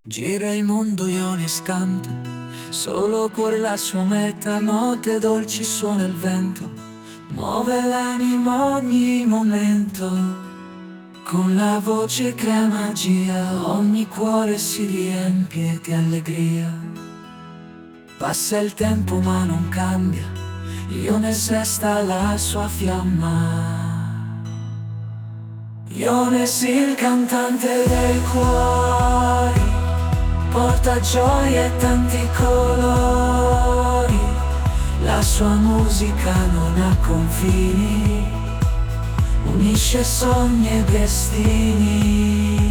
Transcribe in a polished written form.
Gira il mondo, Ionis canta, solo con la sua meta, note dolci suona il vento, muove l'anima ogni momento, con la voce crea magia, ogni cuore si riempie di allegria. Passa il tempo ma non cambia, Ionis resta la sua fiamma. Ionis il cantante dei cuori, porta gioia e tanti colori, la sua musica non ha confini, unisce sogni e destini.